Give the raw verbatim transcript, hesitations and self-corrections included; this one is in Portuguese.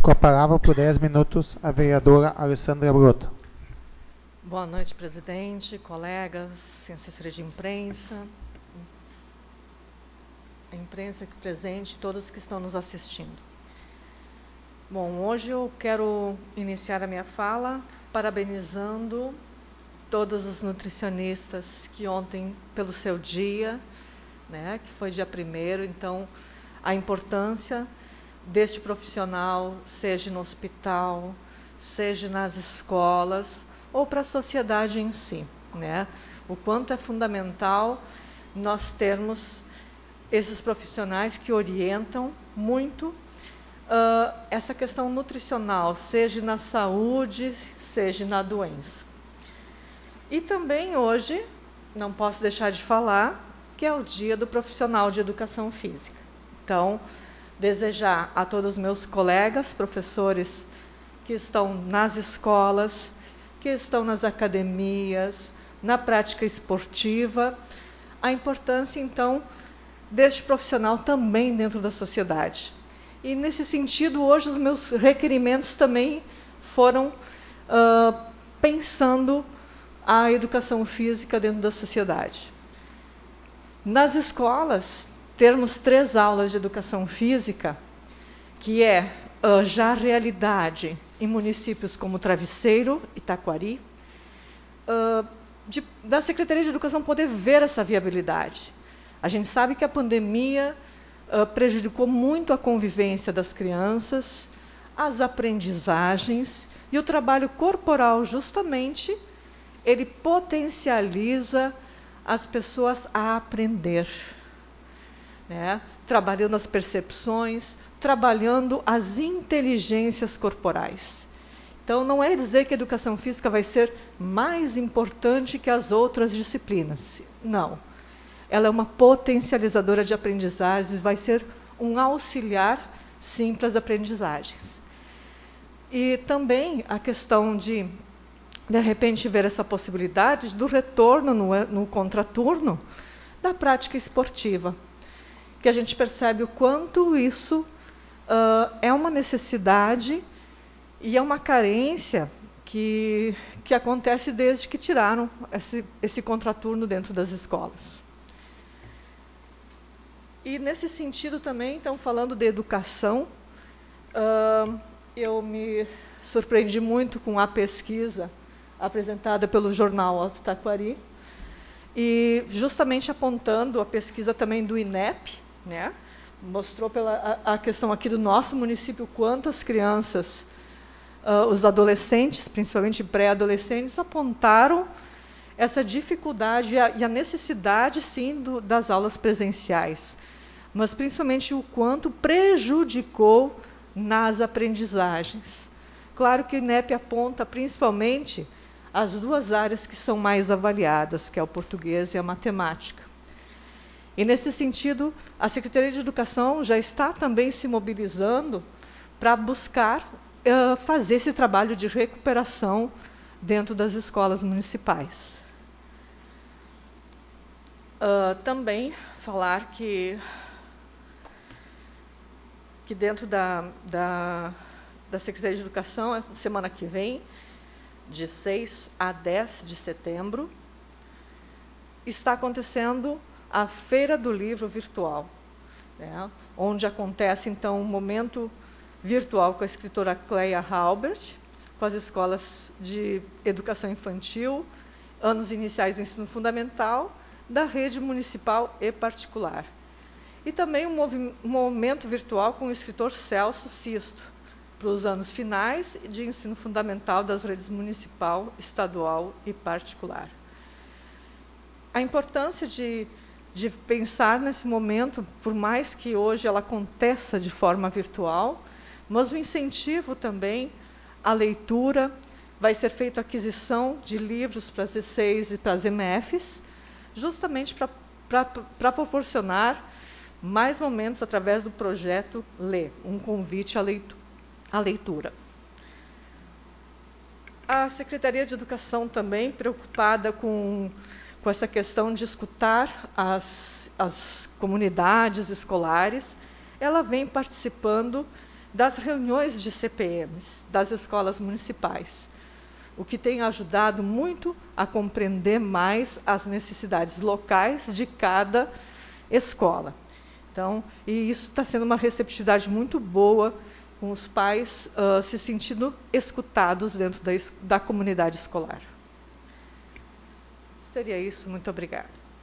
Com a palavra, por dez minutos, a vereadora Alessandra Broto. Boa noite, presidente, colegas, assessoria de imprensa, a imprensa aqui presente, todos que estão nos assistindo. Bom, hoje eu quero iniciar a minha fala parabenizando todos os nutricionistas que ontem, pelo seu dia, né, que foi dia primeiro, então a importância deste profissional, seja no hospital, seja nas escolas, ou para a sociedade em si, né? O quanto é fundamental nós termos esses profissionais que orientam muito uh, essa questão nutricional, seja na saúde, seja na doença. E também hoje, não posso deixar de falar, que é o dia do profissional de educação física. Então, desejar a todos os meus colegas, professores que estão nas escolas, que estão nas academias, na prática esportiva, a importância, então, deste profissional também dentro da sociedade. E, nesse sentido, hoje os meus requerimentos também foram uh, pensando a educação física dentro da sociedade. Nas escolas, termos três aulas de educação física, que é uh, já realidade em municípios como Travesseiro e Taquari, uh, de, da Secretaria de Educação poder ver essa viabilidade. A gente sabe que a pandemia uh, prejudicou muito a convivência das crianças, as aprendizagens e o trabalho corporal, justamente, ele potencializa as pessoas a aprender, né? Trabalhando as percepções, trabalhando as inteligências corporais. Então, não é dizer que a educação física vai ser mais importante que as outras disciplinas. Não. Ela é uma potencializadora de aprendizagens, vai ser um auxiliar, sim, para as aprendizagens. E também a questão de, de repente, ver essa possibilidade do retorno no, no contraturno da prática esportiva, que a gente percebe o quanto isso uh, é uma necessidade e é uma carência que, que acontece desde que tiraram esse, esse contraturno dentro das escolas. E nesse sentido também, então, falando de educação, uh, eu me surpreendi muito com a pesquisa apresentada pelo jornal Alto Taquari, e justamente apontando a pesquisa também do I N E P, né? Mostrou pela a, a questão aqui do nosso município quantas crianças, uh, os adolescentes, principalmente pré-adolescentes, apontaram essa dificuldade e a, e a necessidade, sim, do, das aulas presenciais, mas principalmente o quanto prejudicou nas aprendizagens. Claro que o I N E P aponta principalmente as duas áreas que são mais avaliadas, que é o português e a matemática. E, nesse sentido, a Secretaria de Educação já está também se mobilizando para buscar uh, fazer esse trabalho de recuperação dentro das escolas municipais. Uh, também falar que, que dentro da, da, da Secretaria de Educação, semana que vem, de seis a dez de setembro, está acontecendo a Feira do Livro Virtual, né, onde acontece, então, um momento virtual com a escritora Cleia Halbert, com as escolas de educação infantil, anos iniciais do ensino fundamental, da rede municipal e particular. E também um, um momento virtual com o escritor Celso Sisto, para os anos finais de ensino fundamental das redes municipal, estadual e particular. A importância de, de pensar nesse momento, por mais que hoje ela aconteça de forma virtual, mas o incentivo também à leitura, vai ser feita a aquisição de livros para as E seis e para as M Fs, justamente para proporcionar mais momentos através do projeto Lê, um convite à leitura. A leitura. A Secretaria de Educação também, preocupada com, com essa questão de escutar as, as comunidades escolares, ela vem participando das reuniões de C P Ms, das escolas municipais, o que tem ajudado muito a compreender mais as necessidades locais de cada escola. Então, e isso está sendo uma receptividade muito boa, com os pais uh, se sentindo escutados dentro da, da comunidade escolar. Seria isso, muito obrigada.